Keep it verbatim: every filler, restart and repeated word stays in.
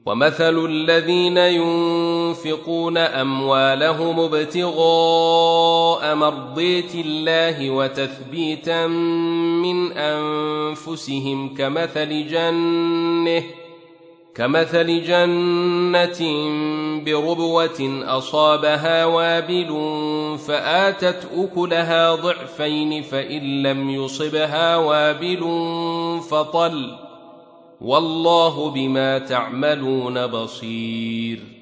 ومثل الذين ينفقون أموالهم ابتغاء مرضات الله وتثبيتا من أنفسهم كمثل جنة كمثل جنة بربوة أصابها وابل فآتت أكلها ضعفين فإن لم يصبها وابل فطل والله بما تعملون بصير.